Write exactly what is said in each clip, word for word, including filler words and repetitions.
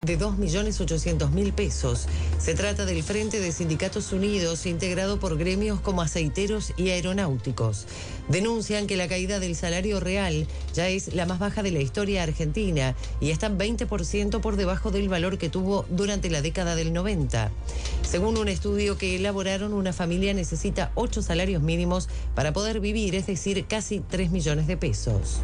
de dos millones ochocientos mil pesos. Se trata del Frente de Sindicatos Unidos, integrado por gremios como aceiteros y aeronáuticos. Denuncian que la caída del salario real ya es la más baja de la historia argentina y está veinte por ciento por debajo del valor que tuvo durante la década del noventa. Según un estudio que elaboraron, una familia necesita ocho salarios mínimos para poder vivir, es decir, casi tres millones de pesos.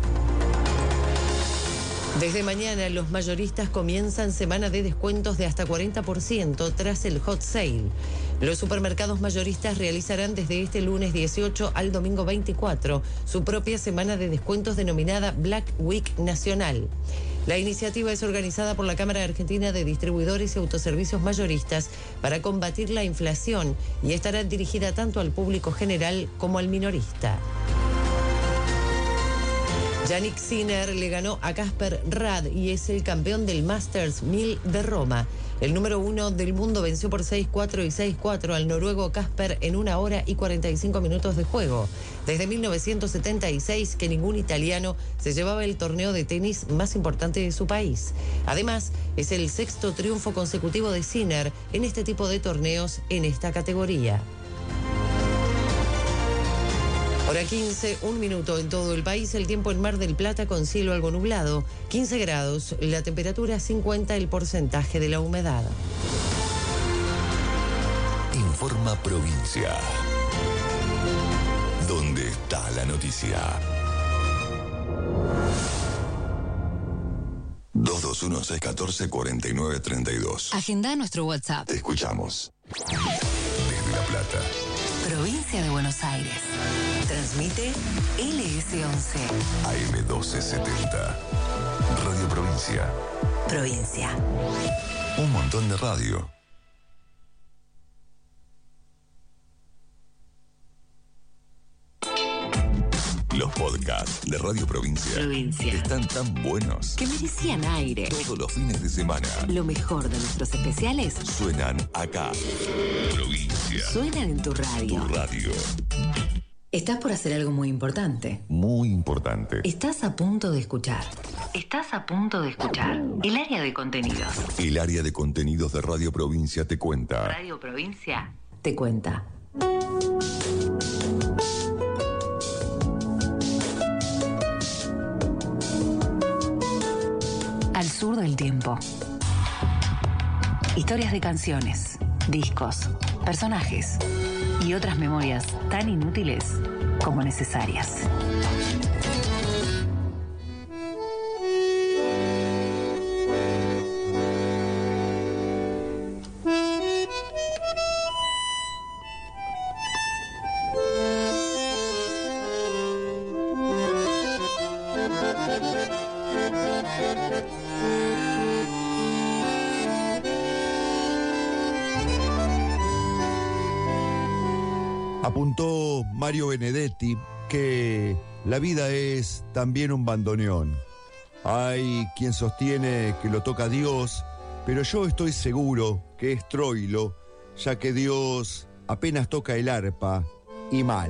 Desde mañana, los mayoristas comienzan semana de descuentos de hasta cuarenta por ciento tras el hot sale. Los supermercados mayoristas realizarán desde este lunes dieciocho al domingo veinticuatro su propia semana de descuentos denominada Black Week Nacional. La iniciativa es organizada por la Cámara Argentina de Distribuidores y Autoservicios Mayoristas para combatir la inflación y estará dirigida tanto al público general como al minorista. Jannik Sinner le ganó a Casper Ruud y es el campeón del Masters mil de Roma. El número uno del mundo venció por seis cuatro y seis cuatro al noruego Casper en una hora y cuarenta y cinco minutos de juego. Desde mil novecientos setenta y seis que ningún italiano se llevaba el torneo de tenis más importante de su país. Además, es el sexto triunfo consecutivo de Sinner en este tipo de torneos en esta categoría. Hora quince, un minuto en todo el país. El tiempo en Mar del Plata con cielo algo nublado, quince grados, la temperatura cincuenta, el porcentaje de la humedad. Informa Provincia. ¿Dónde está la noticia? dos dos uno, seis uno cuatro, cuatro nueve tres dos. Agenda nuestro WhatsApp. Te escuchamos. Desde La Plata. Provincia de Buenos Aires. Transmite L S once. A M doce setenta. Radio Provincia. Provincia. Un montón de radio. Los podcasts de Radio Provincia, Provincia están tan buenos que merecían aire. Todos los fines de semana. Lo mejor de nuestros especiales Suenan acá. Provincia. Suenan en tu radio. Tu radio. Estás por hacer algo muy importante. Muy importante. Estás a punto de escuchar. Estás a punto de escuchar. El área de contenidos. El área de contenidos de Radio Provincia te cuenta. Radio Provincia te cuenta. Al sur del tiempo. Historias de canciones, discos, personajes y otras memorias tan inútiles como necesarias. Apuntó Mario Benedetti que la vida es también un bandoneón. Hay quien sostiene que lo toca Dios, pero yo estoy seguro que es Troilo, ya que Dios apenas toca el arpa, y mal.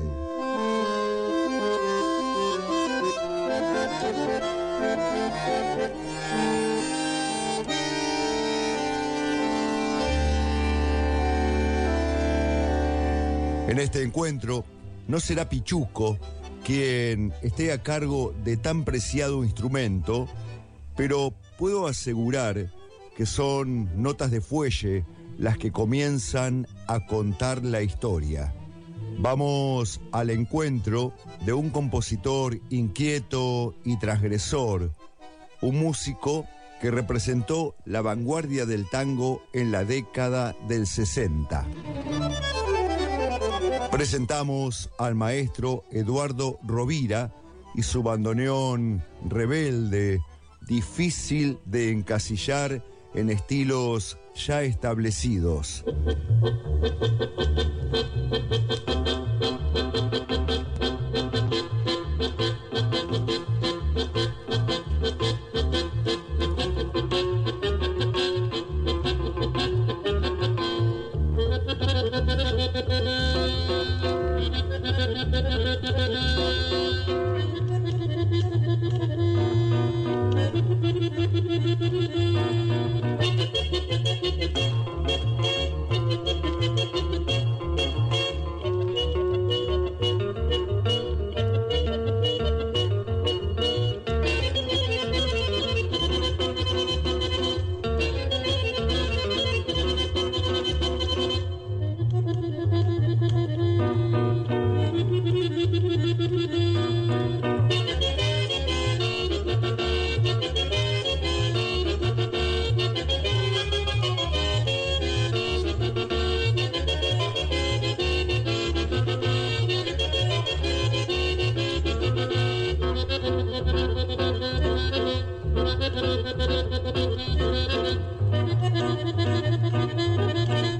En este encuentro no será Pichuco quien esté a cargo de tan preciado instrumento, pero puedo asegurar que son notas de fuelle las que comienzan a contar la historia. Vamos al encuentro de un compositor inquieto y transgresor, un músico que representó la vanguardia del tango en la década del sesenta. Presentamos al maestro Eduardo Rovira y su bandoneón rebelde, difícil de encasillar en estilos ya establecidos.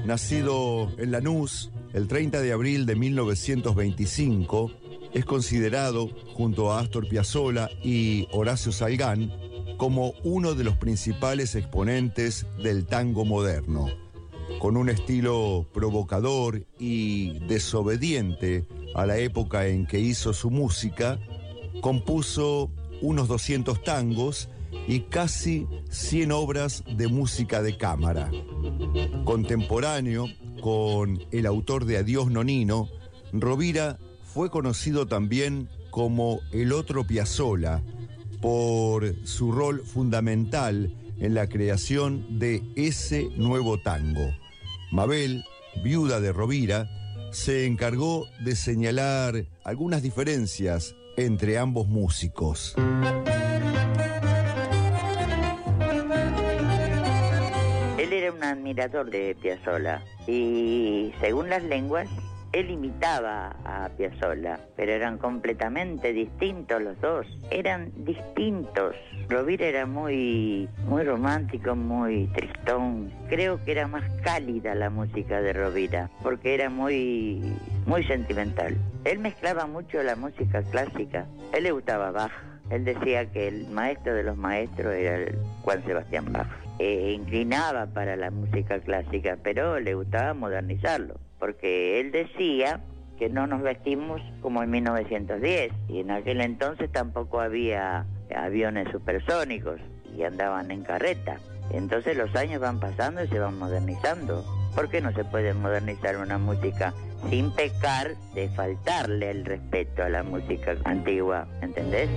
nacido en Lanús el treinta de abril de mil novecientos veinticinco, es considerado, junto a Astor Piazzolla y Horacio Salgán, como uno de los principales exponentes del tango moderno. Con un estilo provocador y desobediente a la época en que hizo su música, compuso unos doscientos tangos y casi cien obras de música de cámara. Contemporáneo con el autor de Adiós Nonino, Rovira fue conocido también como el otro Piazzolla por su rol fundamental en la creación de ese nuevo tango. Mabel, viuda de Rovira, se encargó de señalar algunas diferencias entre ambos músicos. Él era un admirador de Piazzolla y, según las lenguas, él imitaba a Piazzolla, pero eran completamente distintos los dos. Eran distintos. Rovira era muy, muy romántico, muy tristón. Creo que era más cálida la música de Rovira, porque era muy, muy sentimental. Él mezclaba mucho la música clásica. A él le gustaba Bach. Él decía que el maestro de los maestros era el Juan Sebastián Bach. Eh, inclinaba para la música clásica, pero le gustaba modernizarlo, porque él decía que no nos vestimos como en mil novecientos diez, y en aquel entonces tampoco había aviones supersónicos y andaban en carreta. Entonces los años van pasando y se van modernizando. ¿Por qué no se puede modernizar una música sin pecar de faltarle el respeto a la música antigua? ¿Entendés?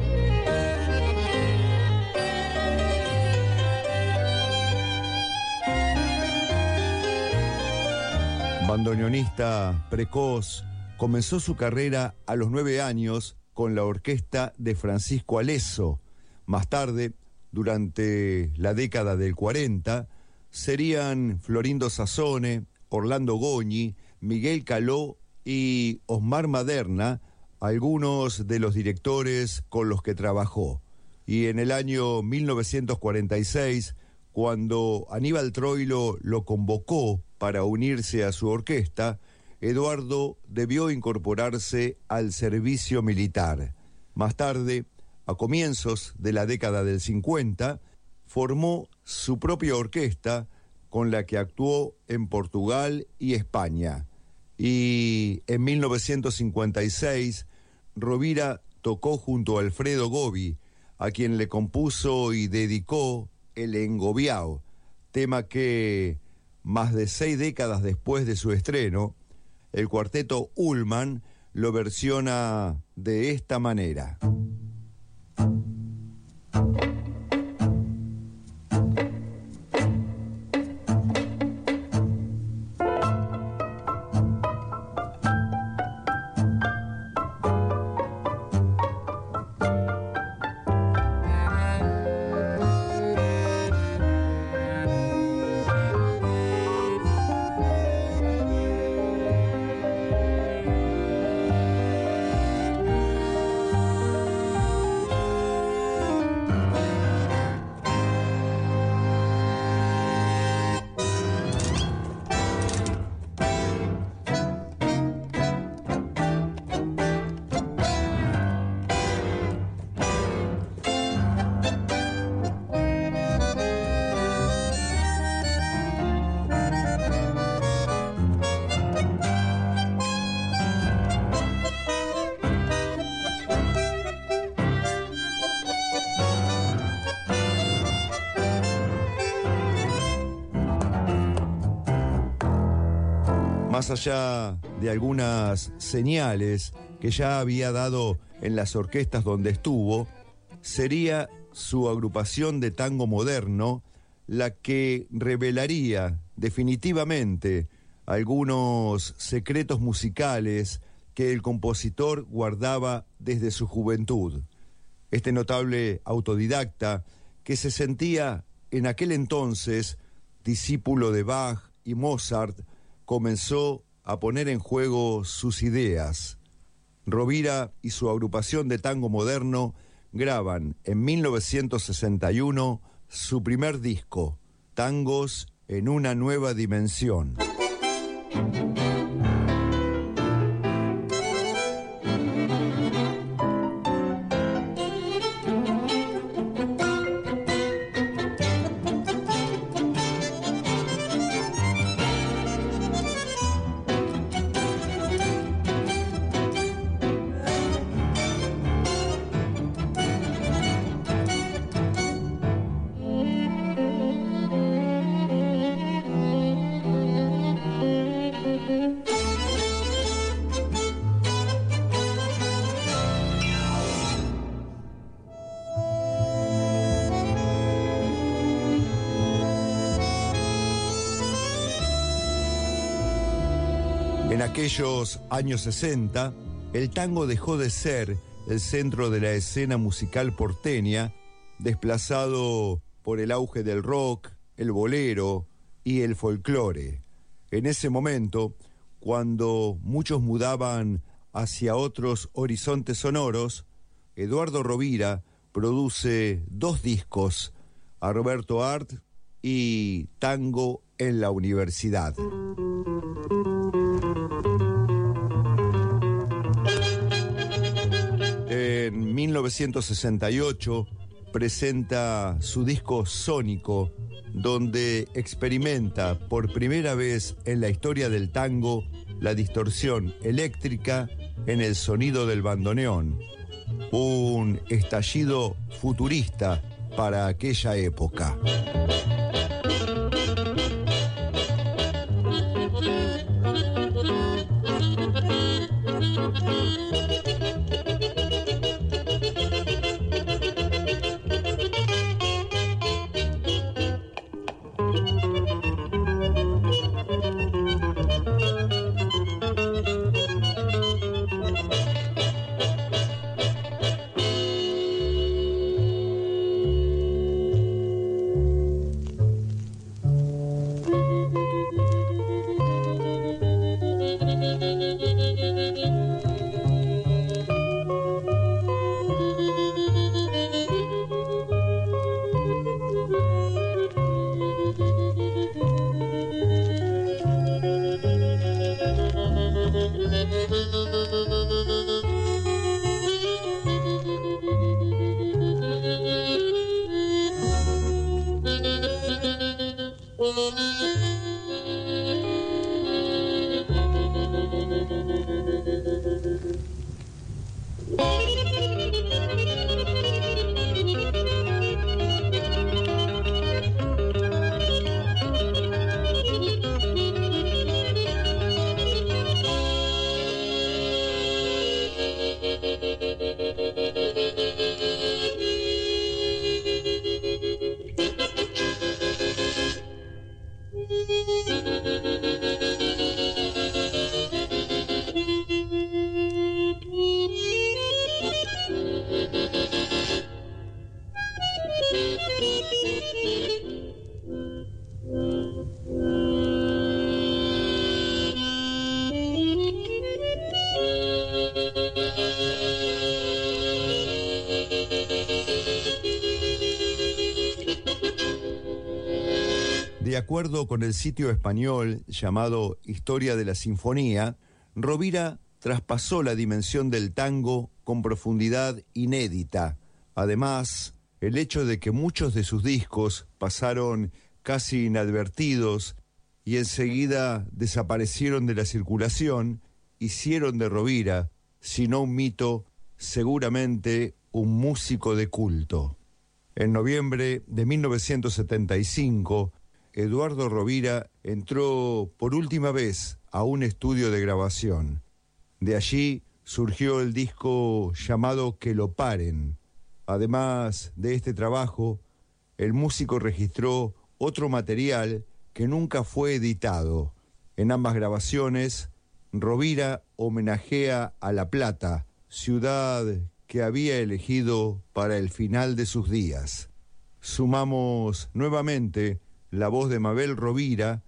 Bandoneonista precoz, comenzó su carrera a los nueve años con la orquesta de Francisco Alesso. Más tarde, durante la década del cuarenta, serían Florindo Sassone, Orlando Goñi, Miguel Caló y Osmar Maderna algunos de los directores con los que trabajó. Y en el año mil novecientos cuarenta y seis, cuando Aníbal Troilo lo convocó para unirse a su orquesta, Eduardo debió incorporarse al servicio militar. Más tarde, a comienzos de la década del cincuenta, formó su propia orquesta con la que actuó en Portugal y España. Y en mil novecientos cincuenta y seis, Rovira tocó junto a Alfredo Gobi, a quien le compuso y dedicó El Engobiao, tema que, más de seis décadas después de su estreno, el cuarteto Ullman lo versiona de esta manera. Más allá de algunas señales que ya había dado en las orquestas donde estuvo, sería su agrupación de tango moderno la que revelaría definitivamente algunos secretos musicales que el compositor guardaba desde su juventud. Este notable autodidacta, que se sentía en aquel entonces discípulo de Bach y Mozart, comenzó a poner en juego sus ideas. Rovira y su agrupación de tango moderno graban en mil novecientos sesenta y uno su primer disco, Tangos en una nueva dimensión. En aquellos años sesenta, el tango dejó de ser el centro de la escena musical porteña, desplazado por el auge del rock, el bolero y el folclore. En ese momento, cuando muchos mudaban hacia otros horizontes sonoros, Eduardo Rovira produce dos discos, a Roberto Art y Tango en la Universidad. En mil novecientos sesenta y ocho presenta su disco Sónico, donde experimenta por primera vez en la historia del tango la distorsión eléctrica en el sonido del bandoneón, un estallido futurista para aquella época. De acuerdo con el sitio español llamado Historia de la Sinfonía, Rovira traspasó la dimensión del tango con profundidad inédita. Además, el hecho de que muchos de sus discos pasaron casi inadvertidos y enseguida desaparecieron de la circulación, hicieron de Rovira, si no un mito, seguramente un músico de culto. En noviembre de mil novecientos setenta y cinco, Eduardo Rovira entró por última vez a un estudio de grabación. De allí surgió el disco llamado Que lo paren. Además de este trabajo, el músico registró otro material que nunca fue editado. En ambas grabaciones, Rovira homenajea a La Plata, ciudad que había elegido para el final de sus días. Sumamos nuevamente la voz de Mabel Rovira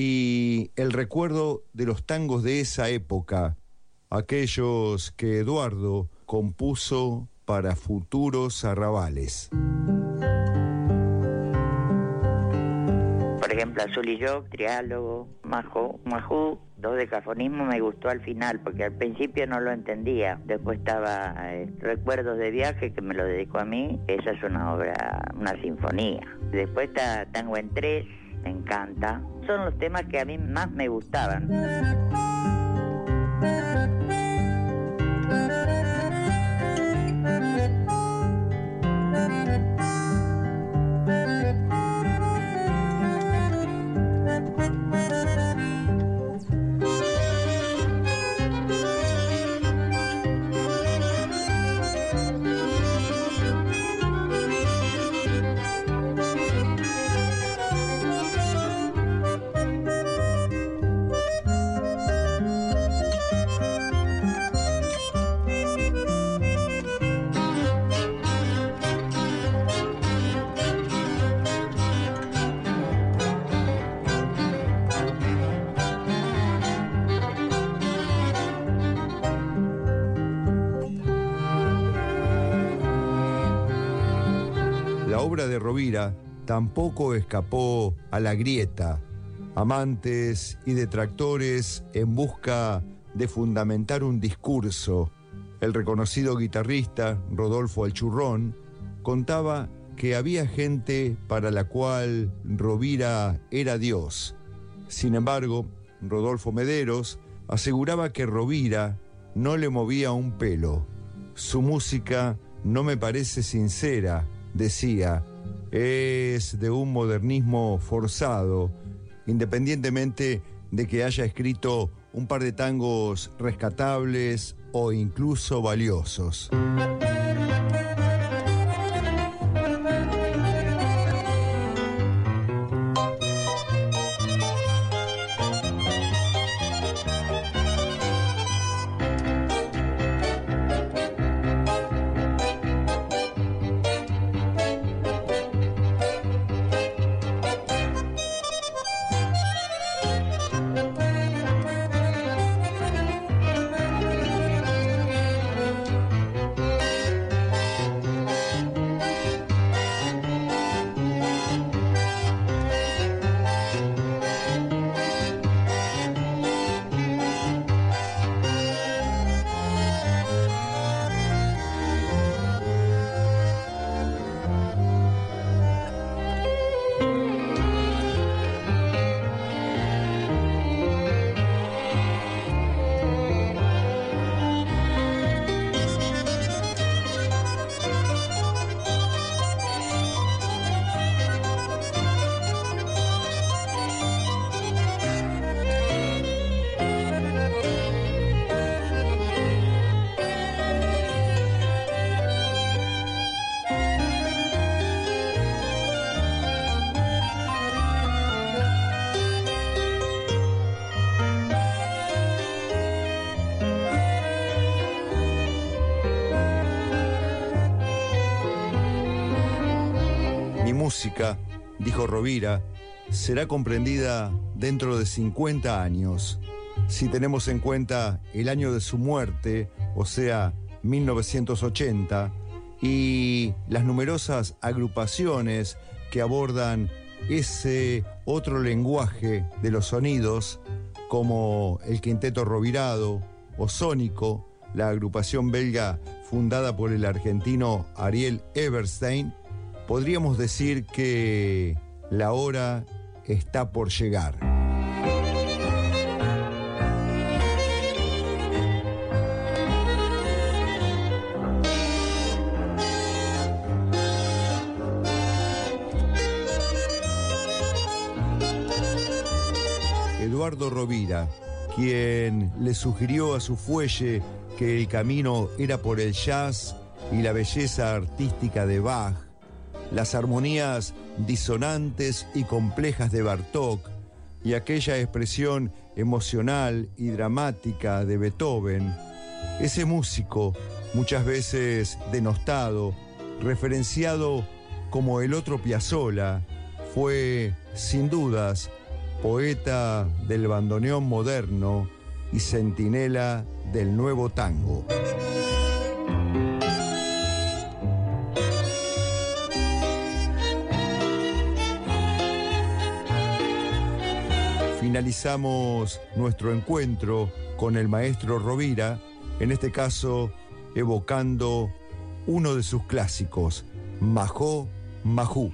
y el recuerdo de los tangos de esa época, aquellos que Eduardo compuso para futuros arrabales. Por ejemplo, Azul y yo, Triálogo, Majo, Majú, Dos decafonismos me gustó al final, porque al principio no lo entendía. Después estaba eh, Recuerdos de viaje, que me lo dedicó a mí. Esa es una obra, una sinfonía. Después está Tango en tres, me encanta. Son los temas que a mí más me gustaban. La obra de Rovira tampoco escapó a la grieta. Amantes y detractores en busca de fundamentar un discurso. El reconocido guitarrista Rodolfo Alchurrón contaba que había gente para la cual Rovira era Dios. Sin embargo, Rodolfo Mederos aseguraba que Rovira no le movía un pelo. Su música no me parece sincera, decía, es de un modernismo forzado, independientemente de que haya escrito un par de tangos rescatables o incluso valiosos. Música, dijo Rovira, será comprendida dentro de cincuenta años. Si tenemos en cuenta el año de su muerte, o sea, mil novecientos ochenta, y las numerosas agrupaciones que abordan ese otro lenguaje de los sonidos, como el Quinteto Rovirado o Sónico, la agrupación belga fundada por el argentino Ariel Eberstein, podríamos decir que la hora está por llegar. Eduardo Rovira, quien le sugirió a su fuelle que el camino era por el jazz y la belleza artística de Bach, las armonías disonantes y complejas de Bartók y aquella expresión emocional y dramática de Beethoven, ese músico, muchas veces denostado, referenciado como el otro Piazzolla, fue, sin dudas, poeta del bandoneón moderno y centinela del nuevo tango. finalizamos nuestro encuentro con el maestro Rovira, en este caso evocando uno de sus clásicos, Majó Majú.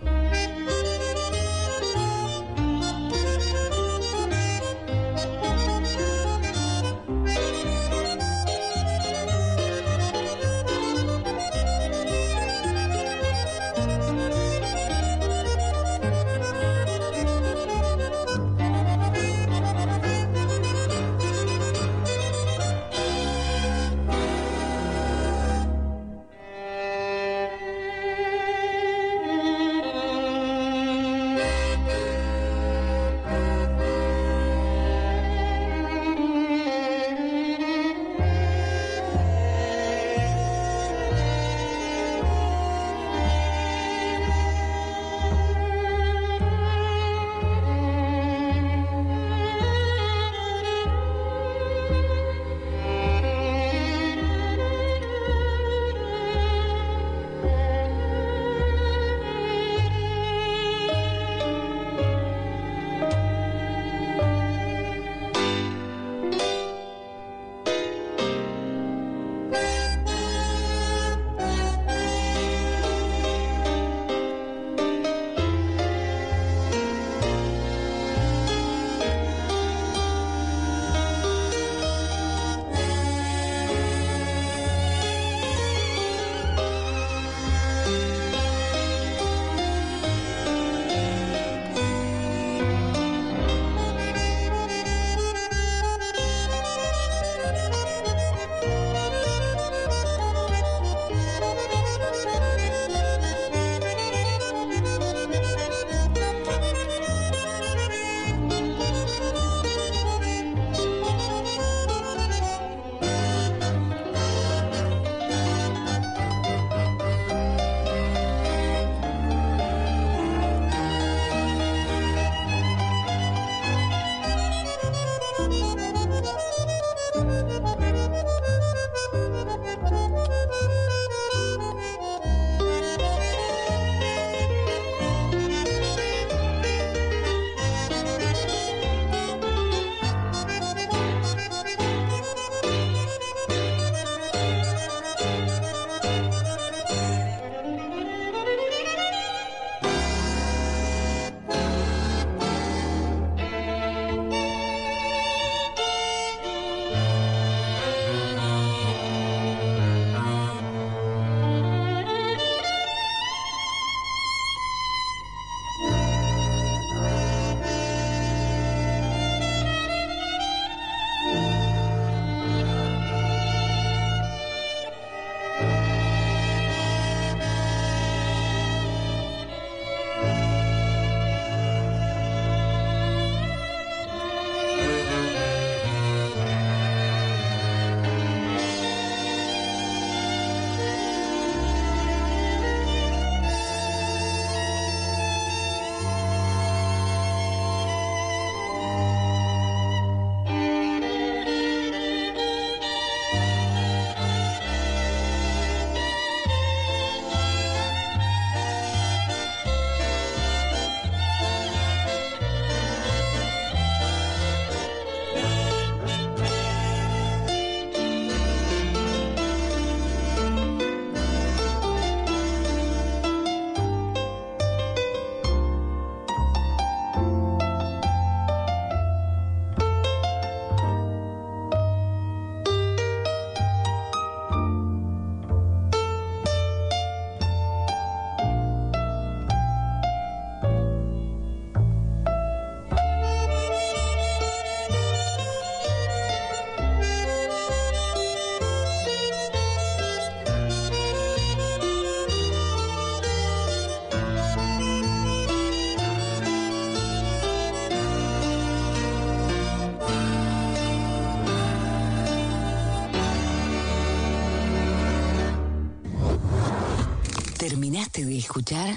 Terminaste de escuchar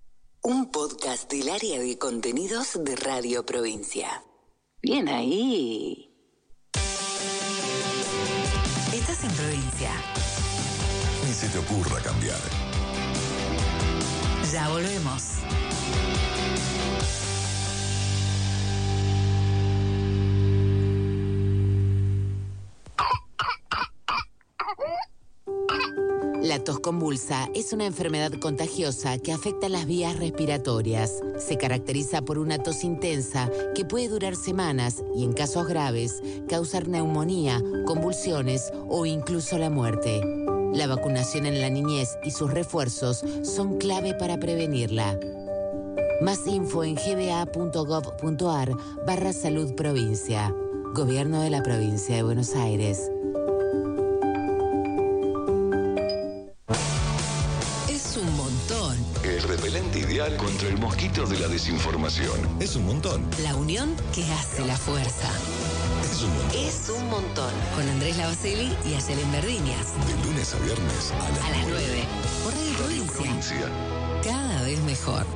un podcast del área de contenidos de Radio Provincia. Bien ahí. Estás en Provincia. Ni se te ocurra cambiar. Ya volvemos. La tos convulsa es una enfermedad contagiosa que afecta las vías respiratorias. Se caracteriza por una tos intensa que puede durar semanas y, en casos graves, causar neumonía, convulsiones o incluso la muerte. La vacunación en la niñez y sus refuerzos son clave para prevenirla. Más info en gba.gov.ar barra salud provincia. Gobierno de la Provincia de Buenos Aires. Es un montón. El repelente ideal contra el mosquito de la desinformación. Es un montón. La unión que hace la fuerza. Es un montón. Es un montón. Con Andrés Lavaceli y Ayelen Verdiñas. De lunes a viernes a las, a las nueve. Por Radio Provincia. Provincia. Cada vez mejor.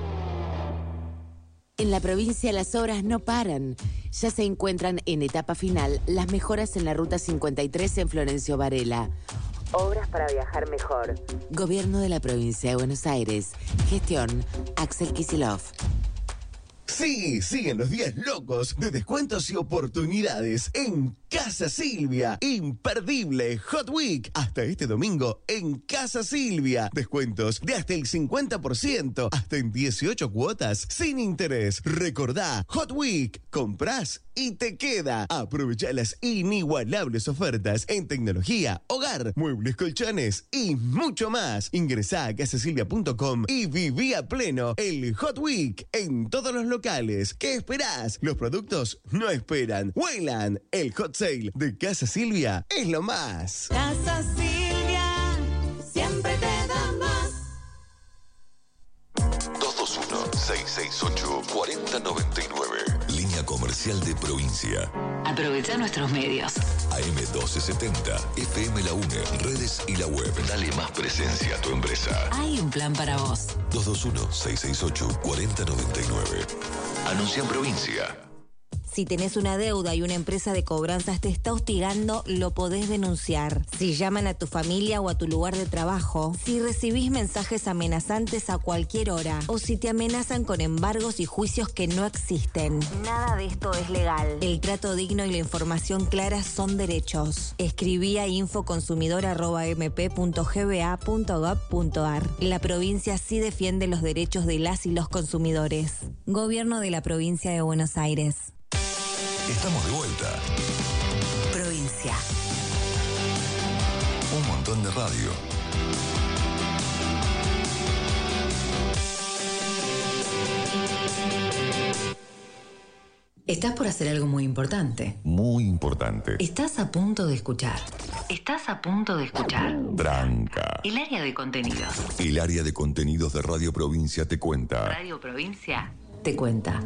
En la provincia las obras no paran. Ya se encuentran en etapa final las mejoras en la Ruta cincuenta y tres en Florencio Varela. Obras para viajar mejor. Gobierno de la Provincia de Buenos Aires. Gestión Axel Kicillof. Sí, siguen los días locos de descuentos y oportunidades en Casa Silvia. Imperdible Hot Week. Hasta este domingo en Casa Silvia. Descuentos de hasta el cincuenta por ciento, hasta en dieciocho cuotas sin interés. Recordá, Hot Week. Comprás y te queda. Aprovecha las inigualables ofertas en tecnología, hogar, muebles, colchones y mucho más. Ingresá a casa silvia punto com y viví a pleno el Hot Week en todos los locales. ¿Qué esperás? Los productos no esperan. Huelan. El Hot Sale de Casa Silvia es lo más. Casa Silvia siempre te da más. dos dos uno, seis seis ocho, cuatro cero nueve nueve. Línea comercial de provincia. Aprovecha nuestros medios. A M doce setenta, F M La UNE, redes y la web. Dale más presencia a tu empresa. Hay un plan para vos. dos dos uno, seis seis ocho, cuatro cero nueve nueve. Anuncia en provincia. Si tenés una deuda y una empresa de cobranzas te está hostigando, lo podés denunciar. Si llaman a tu familia o a tu lugar de trabajo, si recibís mensajes amenazantes a cualquier hora, o si te amenazan con embargos y juicios que no existen. Nada de esto es legal. El trato digno y la información clara son derechos. Escribí a infoconsumidor arroba m p punto g b a punto gov punto a r. La provincia sí defiende los derechos de las y los consumidores. Gobierno de la Provincia de Buenos Aires. Estamos de vuelta. Provincia. Un montón de radio. Estás por hacer algo muy importante. Muy importante. Estás a punto de escuchar. Estás a punto de escuchar. Tranca. El área de contenidos. El área de contenidos de Radio Provincia te cuenta. Radio Provincia te cuenta.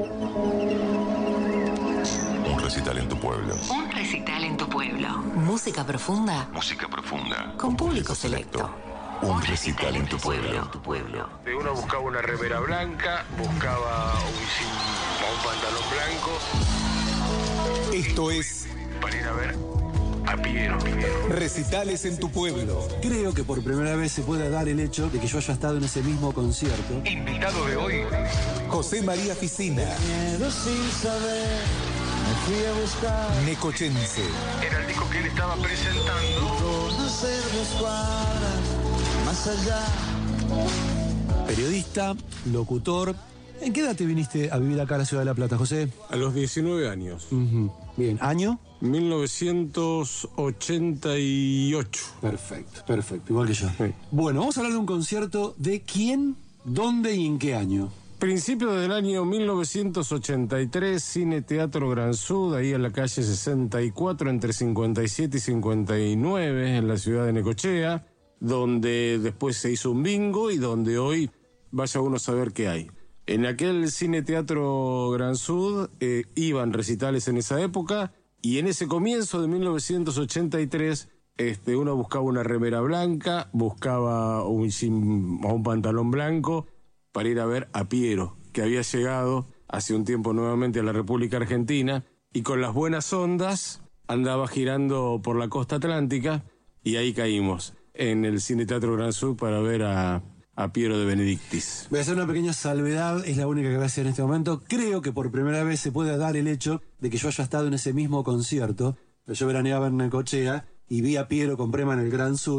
Un recital en tu pueblo. Un recital en tu pueblo. Música profunda. Música profunda. Con público selecto. Un, un recital, recital en tu pueblo. En tu pueblo. Uno buscaba una remera blanca, buscaba un, un pantalón blanco. Esto es... Para ir a ver a Piero. Recitales en tu pueblo. Creo que por primera vez se puede dar el hecho de que yo haya estado en ese mismo concierto. Invitado de hoy, José María Ficina. Miedo sin saber, me fui a buscar. Necochense. Era el disco que él estaba presentando. Conocer dos cuadras más allá. Periodista, locutor. ¿En qué edad te viniste a vivir acá a la Ciudad de La Plata, José? A los diecinueve años. Uh-huh. Bien, ¿año? mil novecientos ochenta y ocho. Perfecto, perfecto, igual que yo. Sí. Bueno, vamos a hablar de un concierto de quién, dónde y en qué año. Principio del año mil novecientos ochenta y tres, Cine Teatro Gran Sud, ahí en la calle sesenta y cuatro, entre cincuenta y siete y cincuenta y nueve, en la ciudad de Necochea, donde después se hizo un bingo y donde hoy vaya uno a saber qué hay. En aquel Cine Teatro Gran Sud eh, iban recitales en esa época, y en ese comienzo de mil novecientos ochenta y tres este, uno buscaba una remera blanca, buscaba un, un pantalón blanco para ir a ver a Piero, que había llegado hace un tiempo nuevamente a la República Argentina, y con las buenas ondas andaba girando por la costa atlántica, y ahí caímos en el Cine Teatro Gran Sud para ver a... a Piero de Benedictis. Voy a hacer una pequeña salvedad, es la única que voy a hacer en este momento. Creo que por primera vez se puede dar el hecho de que yo haya estado en ese mismo concierto. Yo veraneaba en Necochea y vi a Piero con Prema en el Gran Sud,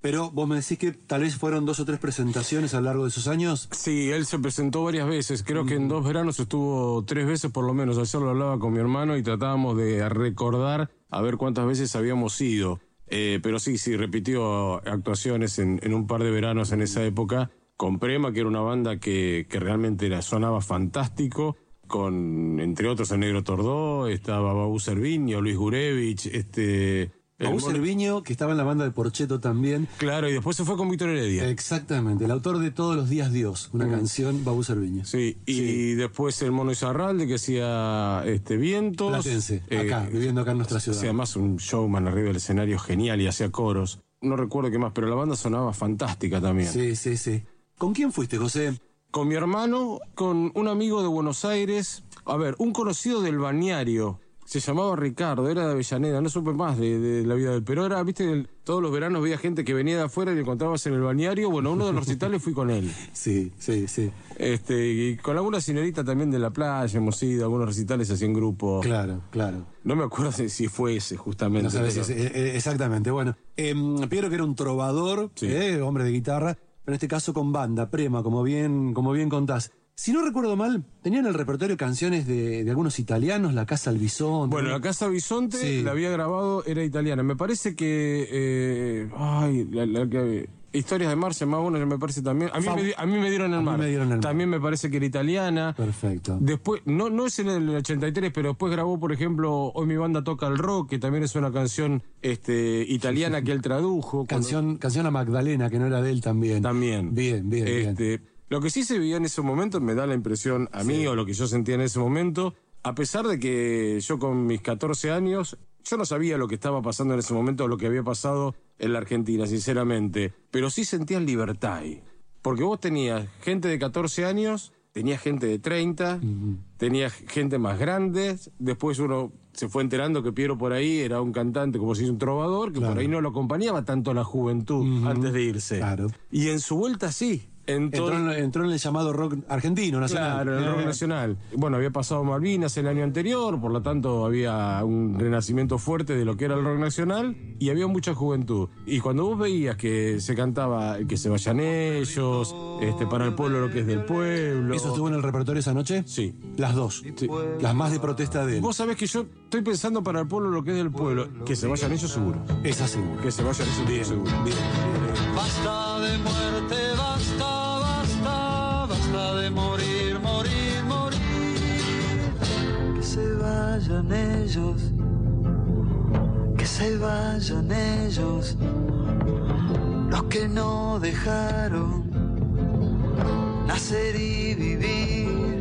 Pero vos me decís que tal vez fueron dos o tres presentaciones a lo largo de esos años. Sí, él se presentó varias veces. Creo mm. que en dos veranos estuvo tres veces por lo menos. Ayer lo hablaba con mi hermano y tratábamos de recordar a ver cuántas veces habíamos ido. Eh, pero sí, sí, repitió actuaciones en, en un par de veranos en esa época con Prema, que era una banda que, que realmente era, sonaba fantástico. Con, entre otros, el Negro Tordó, estaba Babu Cerviño, Luis Gurevich, este... Babu Cerviño, que estaba en la banda de Porcheto también. Claro, y después se fue con Víctor Heredia. Exactamente, el autor de Todos los días Dios, una mm. canción, Babu Cerviño. Sí, y sí. después el Mono Izarralde, que hacía este, Vientos. Platense, acá, eh, viviendo acá en nuestra ciudad. Hacía además un showman arriba del escenario genial y hacía coros. No recuerdo qué más, pero la banda sonaba fantástica también. Sí, sí, sí. ¿Con quién fuiste, José? Con mi hermano, con un amigo de Buenos Aires, a ver, un conocido del balneario. Se llamaba Ricardo, era de Avellaneda, no supe más de, de la vida de él, pero era, viste, el, todos los veranos veía gente que venía de afuera y le encontrabas en el balneario. Bueno, uno de los recitales fui con él. Sí, sí, sí. Este, y con alguna señorita también de la playa hemos ido, algunos recitales así en grupo. Claro, claro. No me acuerdo si fue ese, justamente. No sabes, pero... si es, eh, exactamente, bueno. Eh, Piero, que era un trovador, sí. eh, hombre de guitarra, pero en este caso con banda, Prema, como bien, como bien contás. Si no recuerdo mal, tenían el repertorio canciones de, de algunos italianos, La Casa al Bisonte. Bueno, La Casa Bisonte sí. la había grabado, era italiana. Me parece que... Eh, ay, la, la que... Historias de Mar se llamaba una, me parece también. A mí, me, a mí me dieron el mar. Me dieron el también mar. Me parece que era italiana. Perfecto. Después, no, no es en el ochenta y tres, pero después grabó, por ejemplo, Hoy mi banda toca el rock, que también es una canción este, italiana que él tradujo. Canción, cuando... canción a Magdalena, que no era de él también. También. Bien, bien, este, bien. Lo que sí se vivía en ese momento, me da la impresión a mí, sí. o lo que yo sentía en ese momento, a pesar de que yo con mis catorce años, yo no sabía lo que estaba pasando en ese momento o lo que había pasado en la Argentina, sinceramente, pero sí sentías libertad ahí. Porque vos tenías gente de catorce años, tenías gente de treinta, uh-huh. tenías gente más grande, después uno se fue enterando que Piero por ahí era un cantante, como si fuese un trovador, que claro. por ahí no lo acompañaba tanto la juventud uh-huh. antes de irse. Claro. Y en su vuelta sí. Entró, entró, en, entró en el llamado rock argentino, nacional. Claro, en el rock nacional. Bueno, había pasado Malvinas el año anterior, por lo tanto había un renacimiento fuerte de lo que era el rock nacional y había mucha juventud. Y cuando vos veías que se cantaba Que se vayan ellos, este, Para el pueblo lo que es del pueblo... ¿Eso estuvo en el repertorio esa noche? Sí. Las dos. Sí. Las más de protesta de él. Vos sabés que yo estoy pensando Para el pueblo lo que es del pueblo. Que se vayan ellos seguro. Es así. Que se vayan ellos bien, seguro. Bien, bien. Basta de muerte, basta. Basta de morir, morir, morir. Que se vayan ellos, que se vayan ellos, los que no dejaron nacer y vivir.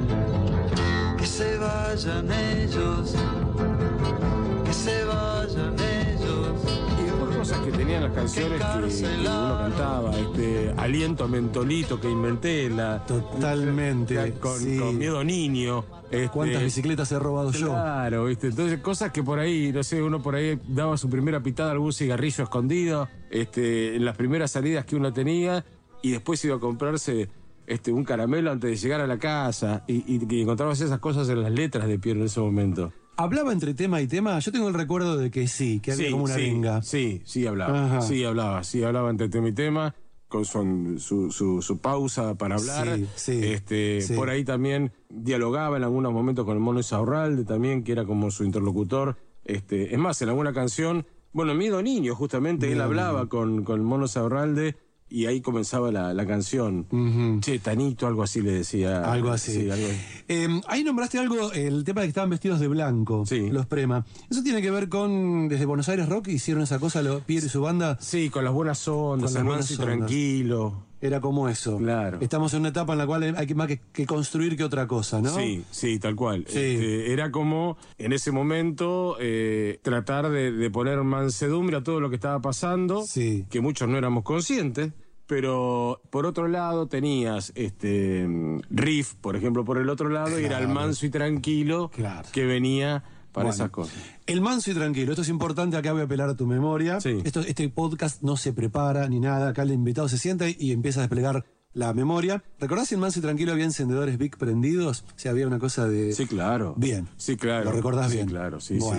Que se vayan ellos, que se vayan ellos. Cosas que tenían las canciones que, que uno cantaba, este Aliento a Mentolito que inventé, la totalmente la, con, sí. con Miedo Niño. Este, ¿Cuántas bicicletas he robado claro, yo? Claro, ¿viste? Entonces cosas que por ahí, no sé, uno por ahí daba su primera pitada a algún cigarrillo escondido, este, en las primeras salidas que uno tenía, y después iba a comprarse este, un caramelo antes de llegar a la casa, y, y, y encontrabas esas cosas en las letras de Piero en ese momento. ¿Hablaba entre tema y tema? Yo tengo el recuerdo de que sí, que había sí, como una sí, arenga. Sí, sí hablaba, Ajá. sí hablaba, sí hablaba entre tema y tema, con su, su, su, su pausa para hablar. Sí, sí, este, sí. Por ahí también dialogaba en algunos momentos con el Mono Izarralde también, que era como su interlocutor. Este, es más, en alguna canción, bueno, Miedo Niño, justamente, Miedo él hablaba Niño. con, con el Mono Izarralde. Y ahí comenzaba la, la canción. Uh-huh. Che, Tanito, algo así le decía. Algo así. Sí, algo... Eh, ahí nombraste algo, el tema de que estaban vestidos de blanco, sí. los Prema. ¿Eso tiene que ver con, desde Buenos Aires Rock, hicieron esa cosa, lo, Piero y su banda? Sí, con las buenas ondas, con las buenas manso y ondas. Tranquilo. Era como eso. Claro. Estamos en una etapa en la cual hay que, más que, que construir que otra cosa, ¿no? Sí, sí, tal cual. Sí. Este, era como, en ese momento, eh, tratar de, de poner mansedumbre a todo lo que estaba pasando, sí. que muchos no éramos conscientes. Pero por otro lado tenías este Riff, por ejemplo, por el otro lado, claro. y era el manso y tranquilo claro. que venía para bueno, esas cosas. El manso y tranquilo, esto es importante, acá voy a apelar a tu memoria. Sí. Esto, este podcast no se prepara ni nada, acá el invitado se sienta y empieza a desplegar la memoria. ¿Recordás si en Manso y Tranquilo había encendedores Bic prendidos? O sea, había una cosa de... Sí, claro. Bien. Sí, claro. ¿Lo recordás bien? Sí, claro, sí, bueno. sí.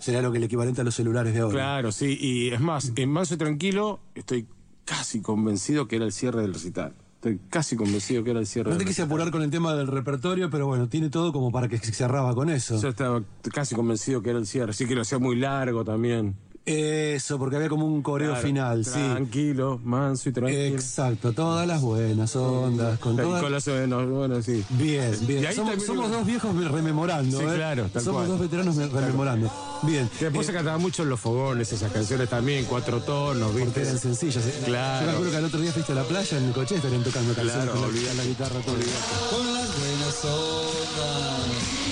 Sería lo que el equivalente a los celulares de ahora. Claro, sí, y es más, en Manso y Tranquilo estoy casi convencido que era el cierre del recital. Estoy casi convencido que era el cierre No te del quise recital. apurar con el tema del repertorio, pero bueno, tiene todo como para que se cerraba con eso. Yo estaba casi convencido que era el cierre, sí que lo hacía muy largo también. Eso, porque había como un coreo Claro, final, sí. Tranquilo, manso y tranquilo. Exacto, todas las buenas ondas. Con Y todas... con las bueno, bueno, sí. Bien, Y bien. ahí Somos, también somos hubo- dos viejos rememorando. Sí, ¿eh? claro, tal Somos cual. dos veteranos me- rememorando. Bien. Que después Eh, se cantaba mucho en los fogones, esas canciones también, cuatro tonos, ¿viste? porque eran sencillas. ¿eh? Claro. Yo calculo que al otro día fuiste a la playa en Necochea, estarían tocando canciones Claro, con, la, olvidate. con la guitarra todo. Con las buenas ondas.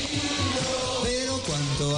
Pero cuanto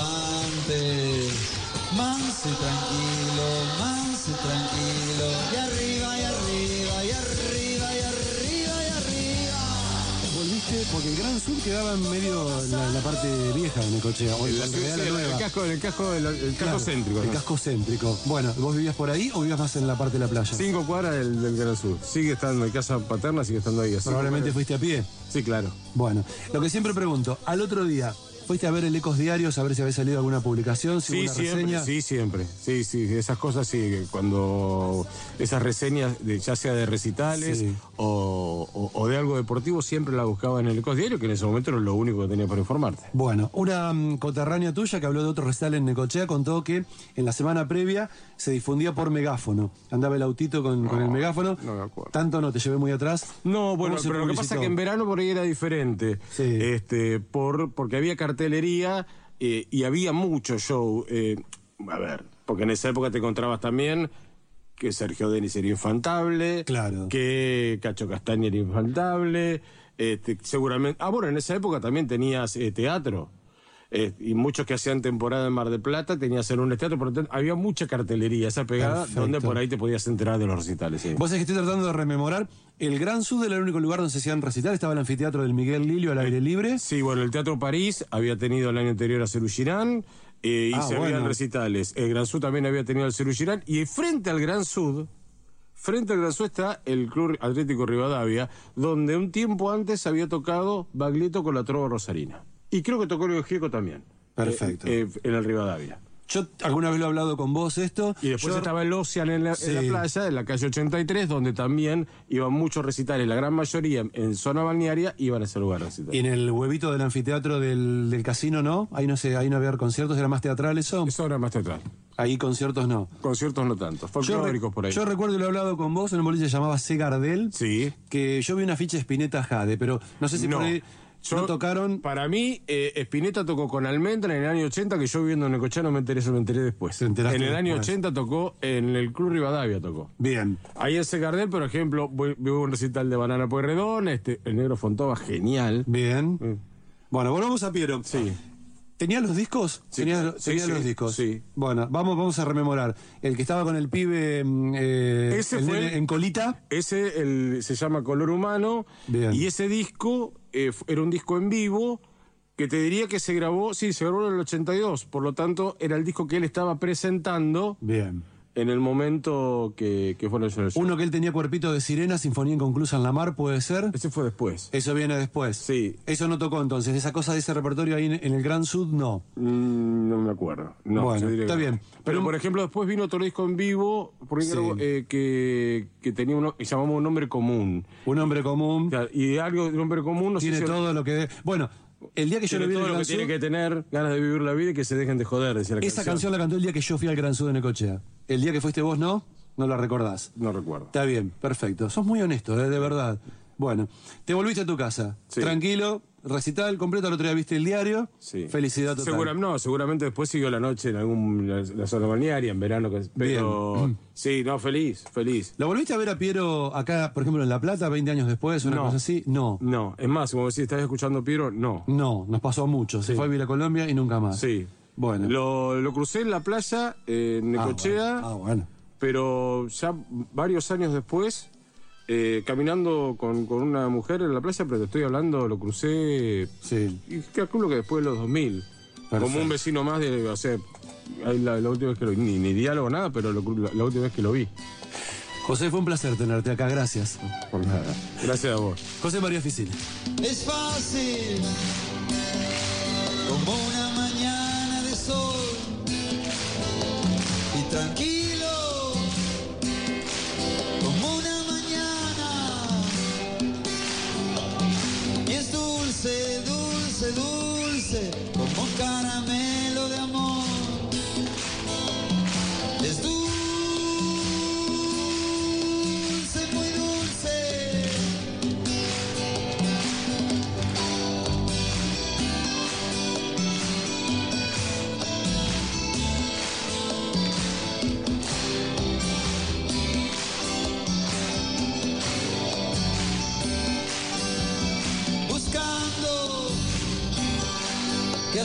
antes. Manso y tranquilo, manso y tranquilo. Y arriba, y arriba, y arriba, y arriba, y arriba. Volviste, porque el Gran Sur quedaba en medio, en la, en la parte vieja de Necochea, o en la, Sí, realidad sí, la el, nueva. casco, el casco, el, el casco Claro, céntrico. El ¿no? casco céntrico. Bueno, ¿vos vivías por ahí o vivías más en la parte de la playa? Cinco cuadras del, del Gran Sur. Sigue estando en casa paterna, sigue estando ahí. Así Probablemente fuiste a pie. Sí, claro. Bueno, lo que siempre pregunto, al otro día, ¿fuiste a ver el Ecos Diarios a ver si había salido alguna publicación, si hubo Sí, una siempre, reseña? sí, siempre. Sí, sí, esas cosas sí, que cuando esas reseñas, de, ya sea de recitales Sí. o, o- o de algo deportivo, siempre la buscaba en el Ecos Diario, que en ese momento era lo único que tenía para informarte. Bueno, una mm, coterránea tuya que habló de otro recital en Necochea contó que en la semana previa se difundía por megáfono. Andaba el autito con, con el megáfono. No me acuerdo. Tanto no, te llevé muy atrás. No, bueno, ¿Cómo se pero lo que pasa publicitó? es que en verano por ahí era diferente. Sí. Este, por, porque había cartelería eh, y había mucho show. eh, a ver, porque en esa época te encontrabas también que Sergio Denis era infantable, Claro. que Cacho Castaña era infantable, este, seguramente... Ah, bueno, en esa época también tenías eh, teatro. Eh, y muchos que hacían temporada en Mar del Plata tenías en un teatro, por lo tanto, había mucha cartelería, esa pegada, Perfecto. donde por ahí te podías enterar de los recitales. Sí. Vos sabés que estoy tratando de rememorar. El Gran Sud era el único lugar donde se hacían recital. Estaba el anfiteatro del Miguel Lilio al aire libre. Sí, bueno, el Teatro París había tenido el año anterior a Cerú Girán, eh, y Ah, se bueno. habían recitales. El Gran Sud también había tenido al Cerú Girán, y frente al Gran Sud, frente al Gran Sud está el Club Atlético Rivadavia, donde un tiempo antes había tocado Baglietto con la Trova Rosarina. Y creo que tocó el Gieco también. Perfecto. eh, eh, en el Rivadavia. Yo alguna vez lo he hablado con vos esto. Y después Yo- estaba el Ocean en la, en la Sí. playa, en la calle ochenta y tres, donde también iban muchos recitales. La gran mayoría en zona balnearia iban a ese lugar a recitar. Y en el huevito del anfiteatro del, del casino, ¿no? Ahí no sé, ahí no había conciertos, era más teatral eso. Eso era más teatral. Ahí conciertos no. Conciertos no tanto, Yo, re- folclóricos por ahí. yo recuerdo y lo he hablado con vos en un boliche que se llamaba C. Gardel, Sí. que yo vi una ficha de Spinetta Jade, pero no sé si No. por ahí Yo- no tocaron. Para mí, eh, Spinetta tocó con Almendra en el año ochenta, que yo viviendo en Necochea no me enteré, eso me enteré después. Te En enteraste el año después. ochenta tocó en el Club Rivadavia, tocó. Bien. Ahí en Segardel, por ejemplo, voy- vi un recital de Banana Pueyrredón, este, el Negro Fontova, genial. Bien. Mm. Bueno, volvamos a Piero. Sí. ¿Tenías los discos? Sí, Tenías, sí, tenías sí, los discos. sí. Bueno, vamos, vamos a rememorar. El que estaba con el pibe mm, eh, Ese el fue nene el- en colita. Ese el, se llama Color Humano. Bien. Y ese disco eh, fu- era un disco en vivo que te diría que se grabó, sí, se grabó en el ochenta y dos. Por lo tanto, era el disco que él estaba presentando Bien. en el momento que, que fueron los Uno que él tenía cuerpito de sirena, sinfonía inconclusa en la mar, ¿puede ser? Ese fue después. Eso viene después. Sí. Eso no tocó entonces. Esa cosa de ese repertorio ahí en, en el Gran Sud, no. Mm, no me acuerdo. No, Bueno, yo diría está que no. bien. Pero, Pero- por ejemplo, después vino otro disco en vivo por ahí Sí. creo, eh, que, que tenía uno que llamamos un nombre común. Un hombre común. Claro, y algo de un hombre común no Tiene sé si todo lo que... Bueno, el día que yo tiene lo vi en todo el lo Gran que tiene Sud, que tener ganas de vivir la vida y que se dejen de joder, decía la esa canción la cantó el día que yo fui al Gran Sud de Necochea. El día que fuiste vos, ¿no? No la recordás. No recuerdo. Está bien, perfecto. Sos muy honesto, ¿eh? De verdad. Bueno, te volviste a tu casa. Sí. Tranquilo, recital completo, el otro día viste el diario. Sí. Felicidad total. Segura- no, seguramente después siguió la noche en algún la, la zona balnearia, en verano. que- Pero Bien. sí, no, feliz, feliz. ¿Lo volviste a ver a Piero acá, por ejemplo, en La Plata, veinte años después, una No. cosa así? No. No, es más, como si estás escuchando Piero, no. No, nos pasó mucho. Se Sí. fue a vivir a Colombia y nunca más. Sí. Bueno. Lo, lo crucé en la playa, eh, en Ah, Necochea, bueno. Ah, bueno. pero ya varios años después, eh, caminando con, con una mujer en la playa, pero te estoy hablando, lo crucé, Sí. y calculo que después de los dos mil. Perfecto. Como un vecino más de, o sea, ahí la, la última vez que lo vi, ni, ni diálogo, nada, pero lo- la, la última vez que lo vi. José, fue un placer tenerte acá. Gracias. Por nada. Gracias a vos. José María Ficini. Es fácil, como una mañana de sol,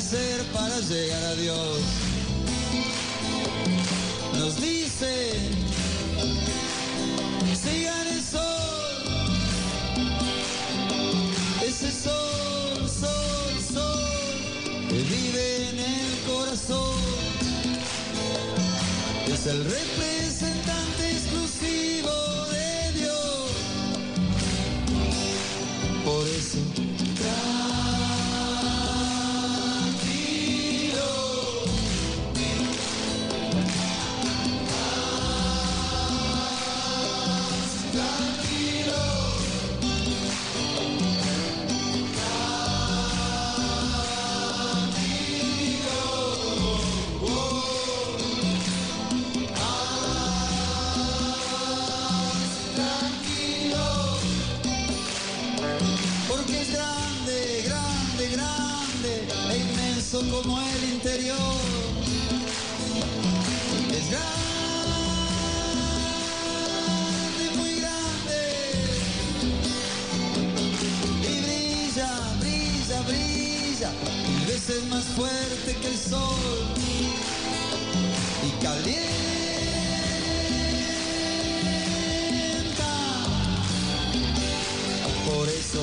hacer para llegar a Dios. Nos dice, sigan el sol, ese sol, sol, sol, que vive en el corazón. Es el representante exclusivo de Dios. Por eso, como el interior es grande, muy grande, y brilla, brilla, brilla mil veces más fuerte que el sol y calienta. Por eso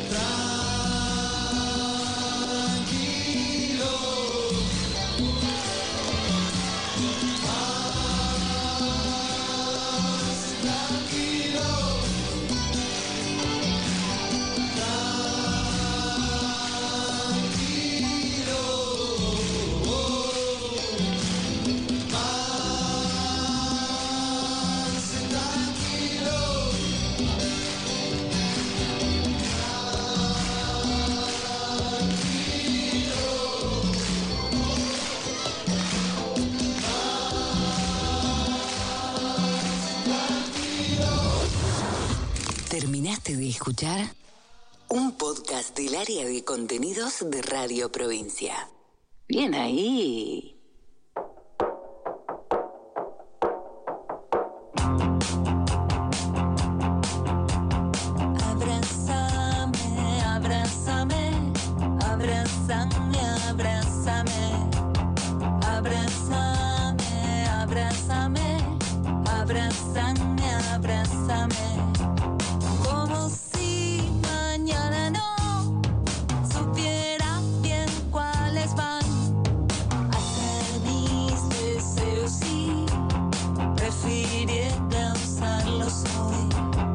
¿terminaste de escuchar? Un podcast del área de contenidos de Radio Provincia. Bien ahí. Abrázame, abrázame, abrázame, abrázame, abrázame, abrázame, abrázame, abrázame. Como si mañana no supiera bien cuáles van a ser mis deseos y prefiriera usarlos hoy.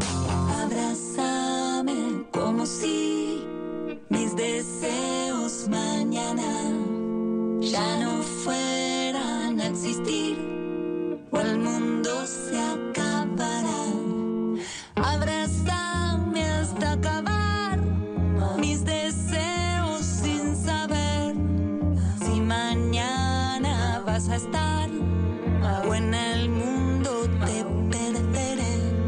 Abrázame como si mis deseos mañana ya no fueran a existir o el mundo se acabará. Abrázame hasta acabar mis deseos sin saber si mañana vas a estar o en el mundo te perderé.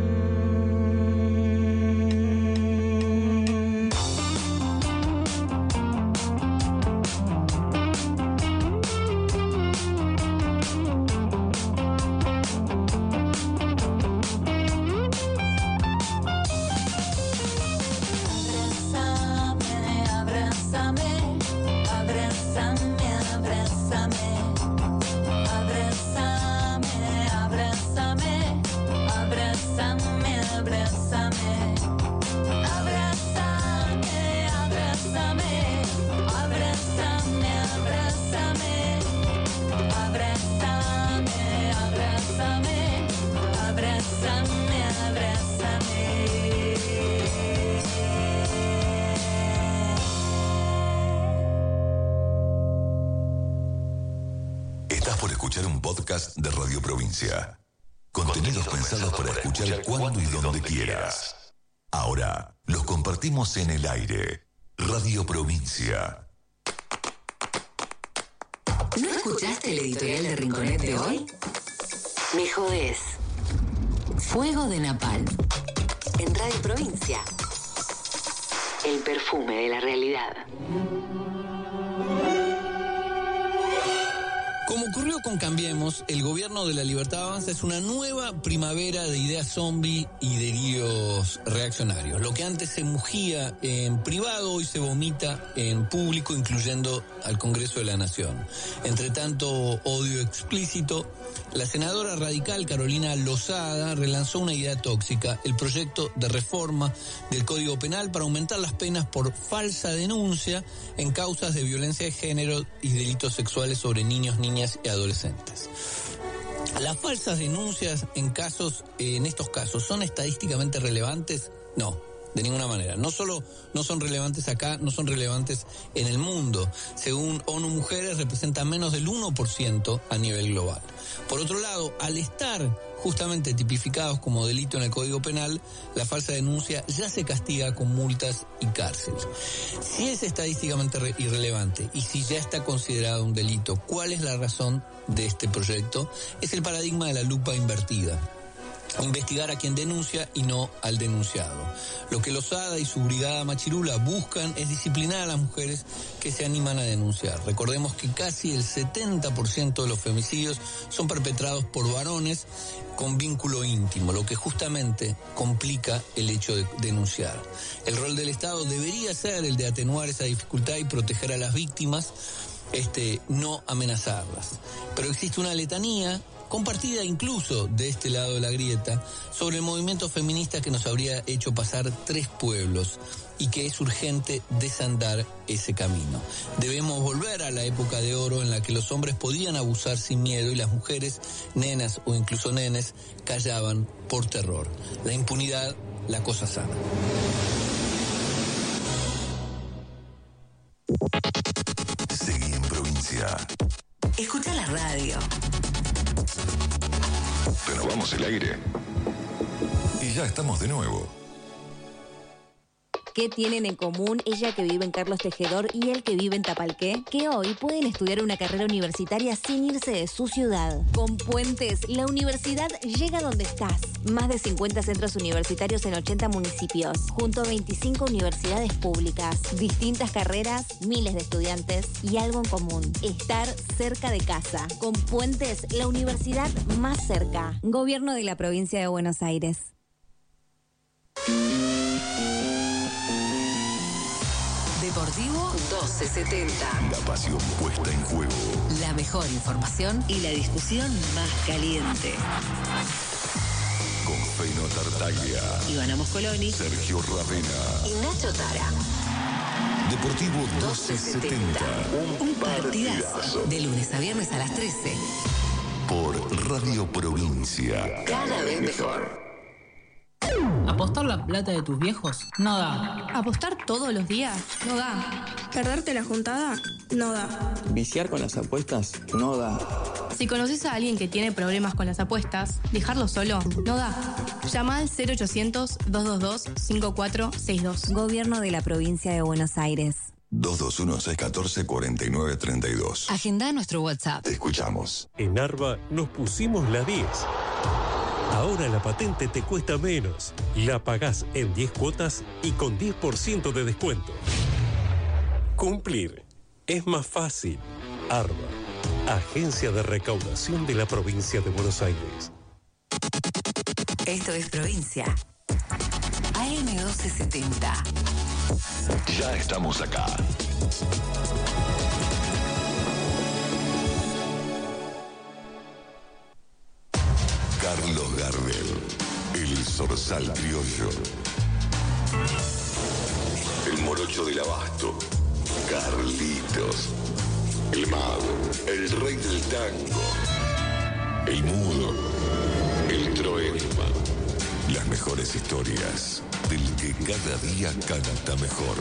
Escuchar un podcast de Radio Provincia. Contenidos pensados para escuchar cuando y donde quieras. Ahora los compartimos en el aire. Radio Provincia. ¿No escuchaste el editorial de Rinconet de hoy? Me jodés. Fuego de Napalm. En Radio Provincia. El perfume de la realidad. Como ocurrió con Cambiemos, el gobierno de la Libertad Avanza, es una nueva primavera de ideas zombie y delirios reaccionarios. Lo que antes se mugía en privado, hoy se vomita en público, incluyendo al Congreso de la Nación. Entre tanto odio explícito, la senadora radical Carolina Lozada relanzó una idea tóxica, el proyecto de reforma del Código Penal para aumentar las penas por falsa denuncia en causas de violencia de género y delitos sexuales sobre niños, niñas y adolescentes. ¿Las falsas denuncias en casos, en estos casos, son estadísticamente relevantes? No, de ninguna manera. No solo no son relevantes acá, no son relevantes en el mundo. Según ONU Mujeres, representan menos del uno por ciento a nivel global. Por otro lado, al estar justamente tipificados como delito en el Código Penal, la falsa denuncia ya se castiga con multas y cárcel. Si es estadísticamente re- irrelevante y si ya está considerado un delito, ¿cuál es la razón de este proyecto? Es el paradigma de la lupa invertida. Investigar a quien denuncia y no al denunciado. Lo que Lozada y su brigada machirula buscan es disciplinar a las mujeres que se animan a denunciar. Recordemos que casi el setenta por ciento de los femicidios son perpetrados por varones con vínculo íntimo, lo que justamente complica el hecho de denunciar. El rol del Estado debería ser el de atenuar esa dificultad y proteger a las víctimas, este, no amenazarlas. Pero existe una letanía compartida incluso de este lado de la grieta, sobre el movimiento feminista que nos habría hecho pasar tres pueblos y que es urgente desandar ese camino. Debemos volver a la época de oro en la que los hombres podían abusar sin miedo y las mujeres, nenas o incluso nenes, callaban por terror. La impunidad, la cosa sana. Seguí en provincia. Escucha la radio. Renovamos el aire. Y ya estamos de nuevo. ¿Qué tienen en común ella que vive en Carlos Tejedor y él que vive en Tapalqué? Que hoy pueden estudiar una carrera universitaria sin irse de su ciudad. Con Puentes, la universidad llega donde estás. Más de cincuenta centros universitarios en ochenta municipios, junto a veinticinco universidades públicas. Distintas carreras, miles de estudiantes y algo en común: estar cerca de casa. Con Puentes, la universidad más cerca. Gobierno de la Provincia de Buenos Aires. Deportivo doce setenta. La pasión puesta en juego. La mejor información y la discusión más caliente. Con Feino Tartaglia, Ivana Moscoloni, Sergio Ravena y Nacho Tara. Deportivo doce setenta. Un partidazo. De lunes a viernes a las trece. Por Radio Provincia. Cada vez mejor. ¿Apostar la plata de tus viejos? No da. ¿Apostar todos los días? No da. ¿Perderte la juntada? No da. ¿Viciar con las apuestas? No da. Si conoces a alguien que tiene problemas con las apuestas, dejarlo solo no da. Llama al cero ochocientos, doscientos veintidós, cincuenta y cuatro sesenta y dos. Gobierno de la Provincia de Buenos Aires. dos dos uno, seis uno cuatro, cuatro nueve tres dos. Agenda nuestro WhatsApp. Te escuchamos. En Arba nos pusimos la diez. Ahora la patente te cuesta menos. La pagás en diez cuotas y con diez por ciento de descuento. Cumplir es más fácil. Arba, Agencia de Recaudación de la Provincia de Buenos Aires. Esto es Provincia. A M doce setenta. Ya estamos acá. Carlos Gardel, el zorzal criollo. El morocho del abasto, Carlitos. El mago, el rey del tango. El mudo, el troelma. Las mejores historias del que cada día canta mejor.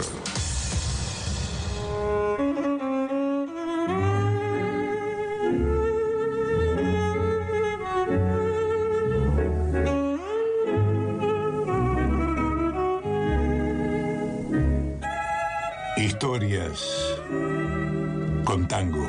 Historias con tango.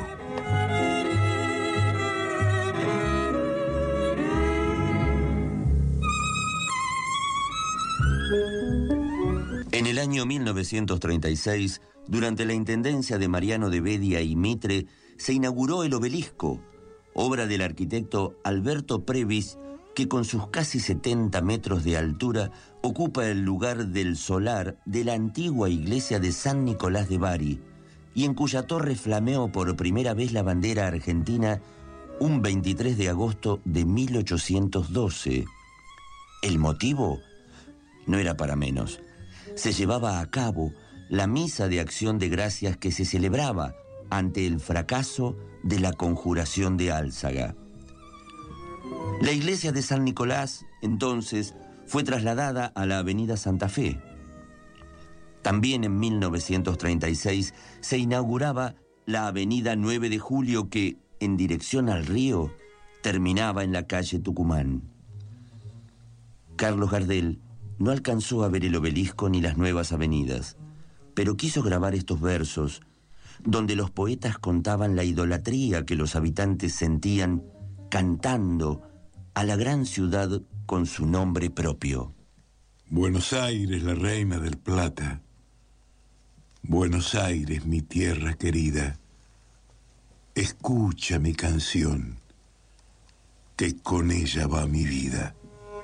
En el año mil novecientos treinta y seis, durante la intendencia de Mariano de Bedia y Mitre, se inauguró el Obelisco, obra del arquitecto Alberto Previs, que con sus casi setenta metros de altura ocupa el lugar del solar de la antigua iglesia de San Nicolás de Bari, y en cuya torre flameó por primera vez la bandera argentina un veintitrés de agosto de mil ochocientos doce. ¿El motivo? No era para menos. Se llevaba a cabo la misa de acción de gracias que se celebraba ante el fracaso de la conjuración de Álzaga. La iglesia de San Nicolás, entonces, fue trasladada a la avenida Santa Fe. También en mil novecientos treinta y seis se inauguraba la avenida nueve de julio que, en dirección al río, terminaba en la calle Tucumán. Carlos Gardel no alcanzó a ver el obelisco ni las nuevas avenidas, pero quiso grabar estos versos donde los poetas contaban la idolatría que los habitantes sentían cantando a la gran ciudad con su nombre propio. Buenos Aires, la reina del plata. Buenos Aires, mi tierra querida. Escucha mi canción, que con ella va mi vida.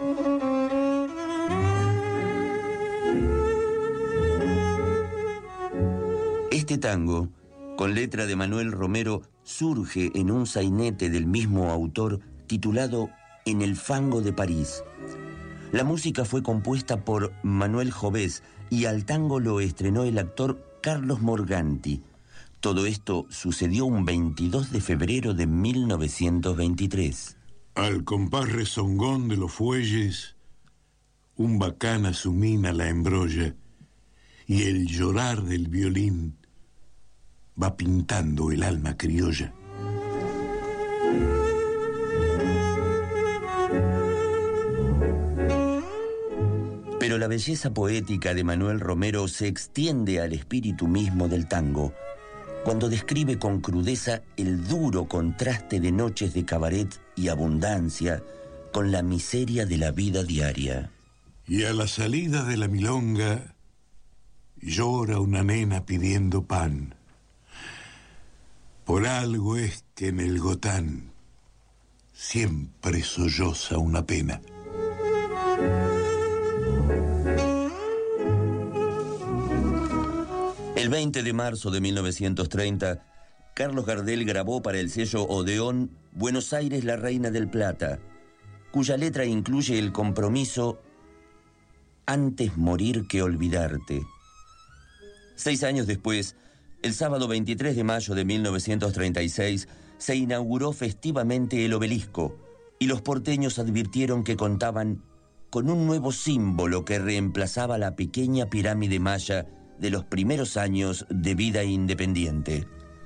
Este tango, con letra de Manuel Romero, surge en un sainete del mismo autor titulado En el fango de París. La música fue compuesta por Manuel Jovés y al tango lo estrenó el actor Carlos Morganti. Todo esto sucedió un veintidós de febrero de mil novecientos veintitrés. Al compás rezongón de los fuelles, un bacán a su mina la embrolla, y el llorar del violín va pintando el alma criolla. Pero la belleza poética de Manuel Romero se extiende al espíritu mismo del tango, cuando describe con crudeza el duro contraste de noches de cabaret y abundancia con la miseria de la vida diaria. Y a la salida de la milonga llora una nena pidiendo pan. Por algo es que en el Gotán siempre solloza una pena. El veinte de marzo de mil novecientos treinta, Carlos Gardel grabó para el sello Odeón Buenos Aires, la reina del plata, cuya letra incluye el compromiso antes morir que olvidarte. Seis años después, el sábado veintitrés de mayo de mil novecientos treinta y seis, se inauguró festivamente el obelisco y los porteños advirtieron que contaban con un nuevo símbolo que reemplazaba la pequeña pirámide maya de los primeros años de vida independiente.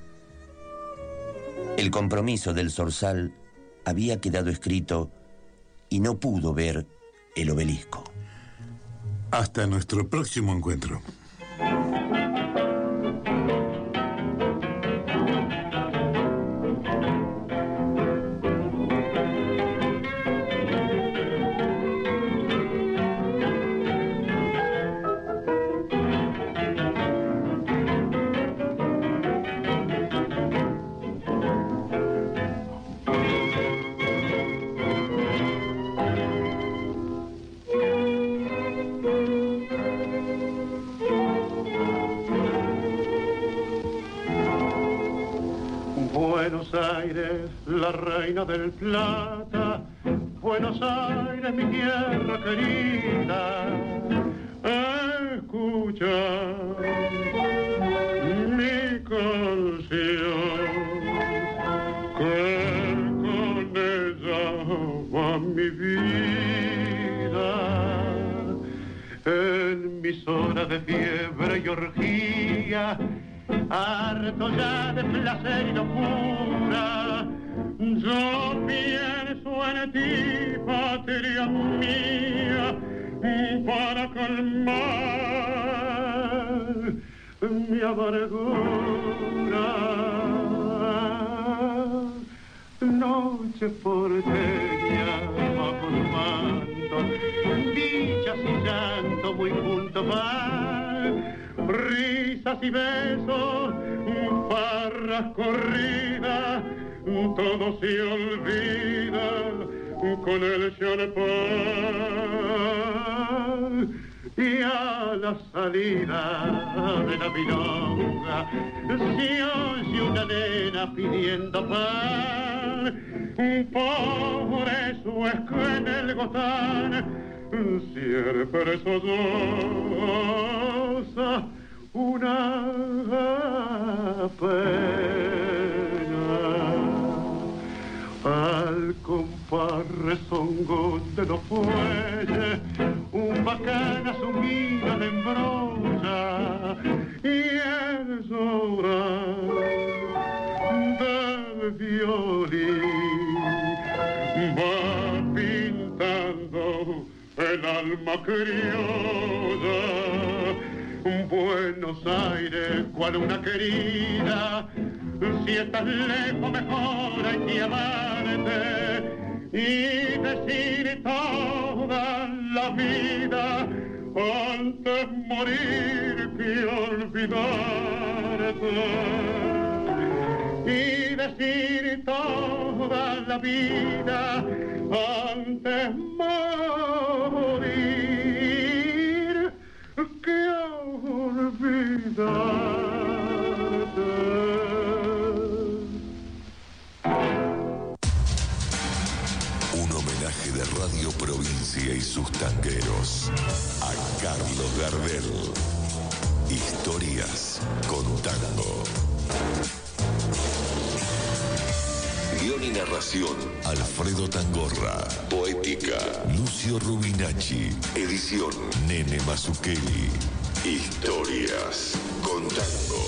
El compromiso del Zorzal había quedado escrito y no pudo ver el obelisco. Hasta nuestro próximo encuentro. Buenos Aires, la reina del plata, Buenos Aires, mi tierra querida, escucha mi canción, que con ella va mi vida, en mis horas de fiebre y orgía, harto ya de placer y locura, yo pienso en ti, patria mía, para calmar mi amargura. Noche porteña bajo el manto, dichas y llanto muy juntos van, risas y besos, farras corridas, todo se olvida con el champán y a la salida de la milonga se oye una nena pidiendo pan. Por eso es que en el gotán siempre solloza una pena. Al compás rezongón de los fuelles, un bacán asumido le embrolla y el llorar del violín va pintando el alma criolla. Buenos Aires, cual una querida, si estás lejos mejor hay que amarte y decir toda la vida antes morir que olvidarte. Y decir toda la vida antes morir que olvidarte. Un homenaje de Radio Provincia y sus tangueros a Carlos Gardel. Historias con tango. Guión y narración, Alfredo Tangorra. Poética, Lucio Rubinacci. Edición, Nene Mazzucchelli. Historias con tango.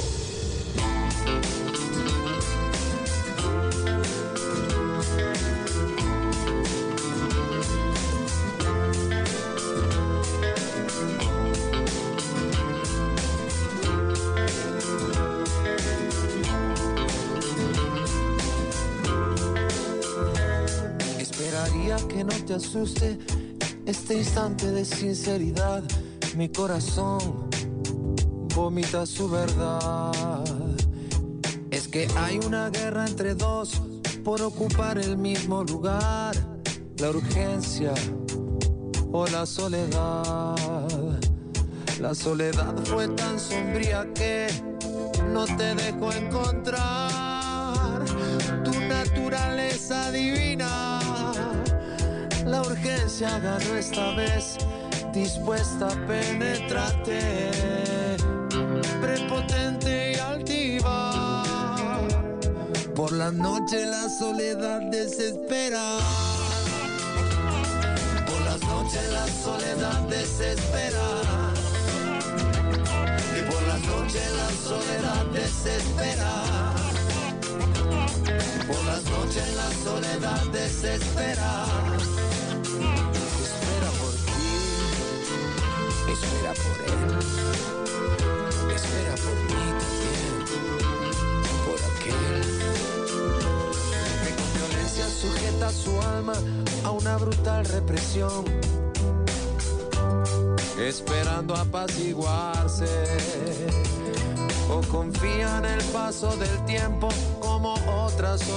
Que no te asuste este instante de sinceridad. Mi corazón vomita su verdad. Es que hay una guerra entre dos por ocupar el mismo lugar. La urgencia o la soledad. La soledad fue tan sombría que no te dejó encontrar tu naturaleza divina. La urgencia ganó esta vez, dispuesta a penetrarte, prepotente y altiva. Por la noche la soledad desespera. Por las noches la soledad desespera. Y por las noches la soledad desespera. Por las noches la soledad desespera. Espera por ti, espera por él, espera por mí también, por aquel que con violencia sujeta su alma a una brutal represión, esperando apaciguarse, o confía en el paso del tiempo como otras